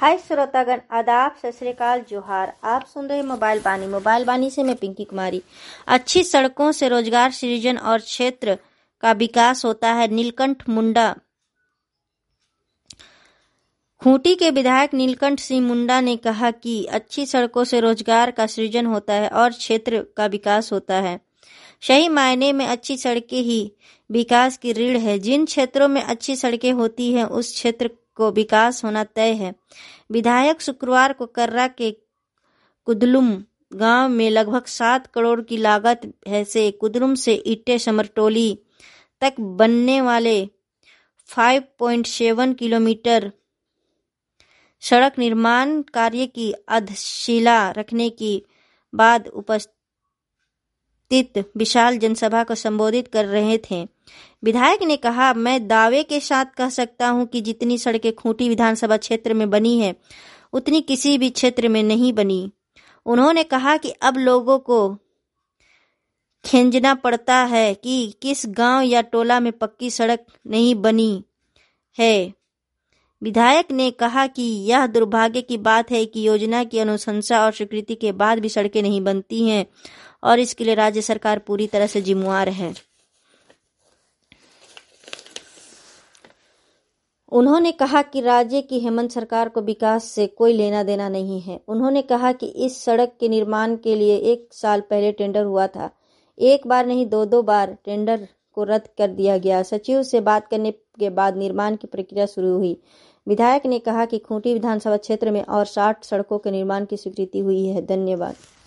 हाय श्रोतागण, आदाब, सत श्री अकाल, जोहार। आप सुन रहे मोबाइल बानी से मैं पिंकी कुमारी। अच्छी सड़कों से रोजगार सृजन और क्षेत्र का विकास होता है। नीलकंठ मुंडा। खूंटी के विधायक नीलकंठ सिंह मुंडा ने कहा कि अच्छी सड़कों से रोजगार का सृजन होता है और क्षेत्र का विकास होता है। सही मायने में अच्छी सड़कें ही विकास की रीढ़ है। जिन क्षेत्रों में अच्छी सड़कें होती हैं उस क्षेत्र को विकास होना तय है। विधायक शुक्रवार को कर्रा के कुदलुम गांव में लगभग 7 करोड़ की लागत से कुदलुम से इट्टे समरटोली तक बनने वाले 5.7 किलोमीटर सड़क निर्माण कार्य की आधारशिला रखने के बाद उपस्थित विशाल जनसभा को संबोधित कर रहे थे। विधायक ने कहा, मैं दावे के साथ कह सकता हूं कि जितनी सड़कें खूंटी विधानसभा क्षेत्र में बनी है उतनी किसी भी क्षेत्र में नहीं बनी। उन्होंने कहा कि अब लोगों को खींचना पड़ता है कि किस गांव या टोला में पक्की सड़क नहीं बनी है। विधायक ने कहा कि यह दुर्भाग्य की बात है कि योजना की अनुशंसा और स्वीकृति के बाद भी सड़कें नहीं बनती हैं और इसके लिए राज्य सरकार पूरी तरह से जिम्मेवार है। उन्होंने कहा कि राज्य की हेमंत सरकार को विकास से कोई लेना देना नहीं है। उन्होंने कहा कि इस सड़क के निर्माण के लिए 1 साल पहले टेंडर हुआ था। एक बार नहीं 2 बार टेंडर को रद्द कर दिया गया। सचिव से बात करने के बाद निर्माण की प्रक्रिया शुरू हुई। विधायक ने कहा कि खूंटी विधानसभा क्षेत्र में और 60 सड़कों के निर्माण की स्वीकृति हुई है। धन्यवाद।